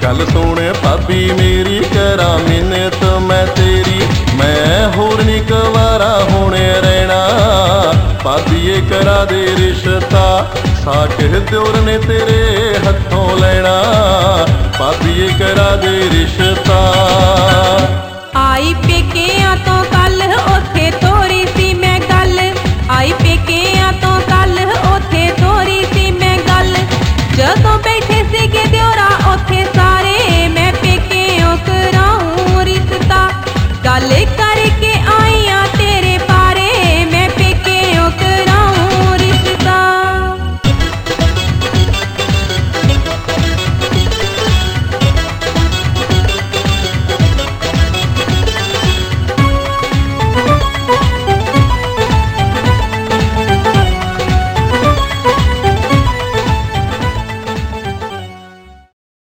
गल सुन भाभी मेरी करा मिन्नत मैं तेरी, मैं होर नी गवारा होने रहना। भाभी ये करा दे रिश्ता साक दियोर ने तेरे हथों लेना। भाभी ये करा दे रिश्ता। आई पेकियां तो कल ओथे तोरी सी मैं गल, आई पेकियां तो कल ओथे तोरी सी मैं गल। जदों बैठे सीगे दियोरा ओथे सारे, मैं पेकियों कराऊं रिश्ता। गल कर